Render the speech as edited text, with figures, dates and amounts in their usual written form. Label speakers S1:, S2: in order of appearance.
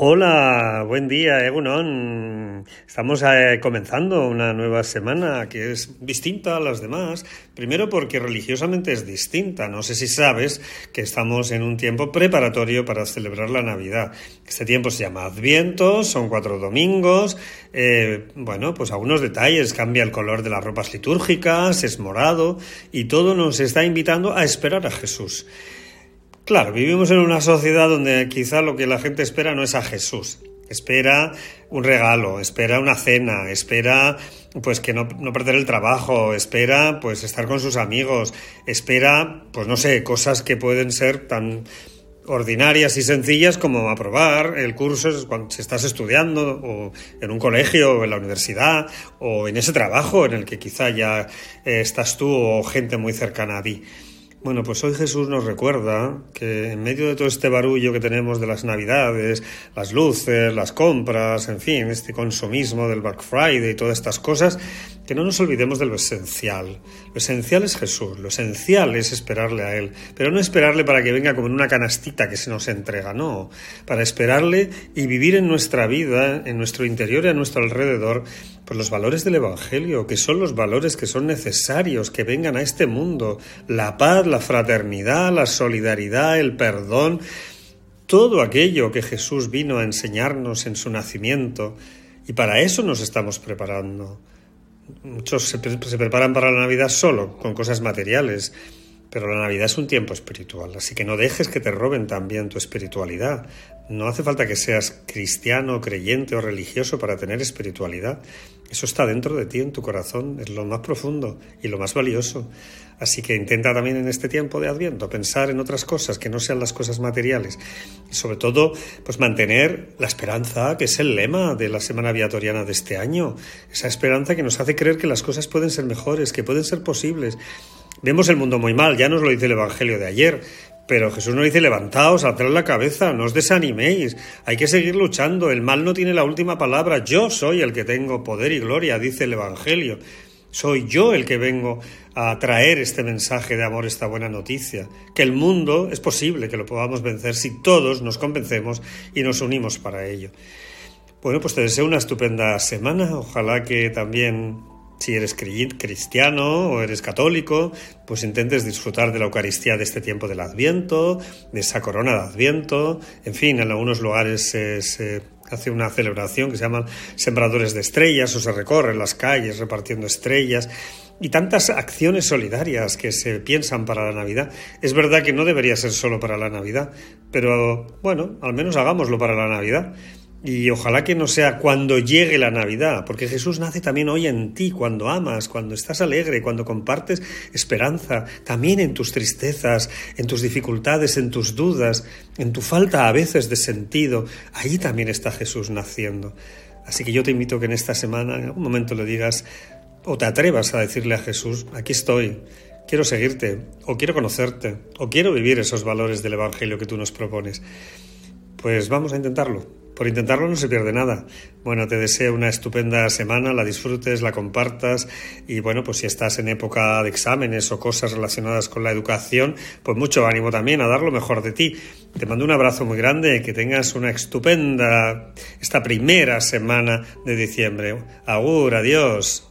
S1: Hola, buen día, Egunon. Estamos comenzando una nueva semana que es distinta a las demás. Primero porque religiosamente es distinta. No sé si sabes que estamos en un tiempo preparatorio para celebrar la Navidad. Este tiempo se llama Adviento, son 4 domingos. Pues algunos detalles, cambia el color de las ropas litúrgicas, es morado y todo nos está invitando a esperar a Jesús. Claro, vivimos en una sociedad donde quizá lo que la gente espera no es a Jesús. Espera un regalo, espera una cena, espera pues que no perder el trabajo, espera pues estar con sus amigos, espera pues no sé, cosas que pueden ser tan ordinarias y sencillas como aprobar el curso cuando estás estudiando o en un colegio o en la universidad o en ese trabajo en el que quizá ya estás tú o gente muy cercana a ti. Bueno, pues hoy Jesús nos recuerda que en medio de todo este barullo que tenemos de las Navidades, las luces, las compras, en fin, este consumismo del Black Friday y todas estas cosas, que no nos olvidemos de lo esencial. Lo esencial es Jesús, lo esencial es esperarle a Él, pero no esperarle para que venga como en una canastita que se nos entrega, no, para esperarle y vivir en nuestra vida, en nuestro interior y a nuestro alrededor, pues los valores del Evangelio, que son los valores que son necesarios que vengan a este mundo, la paz, la fraternidad, la solidaridad, el perdón, todo aquello que Jesús vino a enseñarnos en su nacimiento, y para eso nos estamos preparando. Muchos se preparan para la Navidad solo, con cosas materiales, pero la Navidad es un tiempo espiritual, así que no dejes que te roben también tu espiritualidad. No hace falta que seas cristiano, creyente o religioso para tener espiritualidad. Eso está dentro de ti, en tu corazón, es lo más profundo y lo más valioso. Así que intenta también en este tiempo de Adviento pensar en otras cosas que no sean las cosas materiales. Y sobre todo, pues mantener la esperanza, que es el lema de la Semana Viatoriana de este año. Esa esperanza que nos hace creer que las cosas pueden ser mejores, que pueden ser posibles. Vemos el mundo muy mal, ya nos lo dice el Evangelio de ayer, pero Jesús nos dice: levantaos, alzad la cabeza, no os desaniméis, hay que seguir luchando, el mal no tiene la última palabra, yo soy el que tengo poder y gloria, dice el Evangelio, soy yo el que vengo a traer este mensaje de amor, esta buena noticia, que el mundo es posible que lo podamos vencer si todos nos convencemos y nos unimos para ello. Bueno, pues te deseo una estupenda semana, ojalá que también, si eres cristiano o eres católico, pues intentes disfrutar de la Eucaristía de este tiempo del Adviento, de esa corona de Adviento. En fin, en algunos lugares se hace una celebración que se llama Sembradores de Estrellas, o se recorren las calles repartiendo estrellas, y tantas acciones solidarias que se piensan para la Navidad. Es verdad que no debería ser solo para la Navidad, pero bueno, al menos hagámoslo para la Navidad. Y ojalá que no sea cuando llegue la Navidad, porque Jesús nace también hoy en ti, cuando amas, cuando estás alegre, cuando compartes esperanza, también en tus tristezas, en tus dificultades, en tus dudas, en tu falta a veces de sentido. Ahí también está Jesús naciendo. Así que yo te invito a que en esta semana, en algún momento le digas, o te atrevas a decirle a Jesús: aquí estoy, quiero seguirte, o quiero conocerte, o quiero vivir esos valores del Evangelio que tú nos propones. Pues vamos a intentarlo. Por intentarlo no se pierde nada. Bueno, te deseo una estupenda semana, la disfrutes, la compartas y bueno, pues si estás en época de exámenes o cosas relacionadas con la educación, pues mucho ánimo también a dar lo mejor de ti. Te mando un abrazo muy grande, que tengas una estupenda esta primera semana de diciembre. Agur, adiós.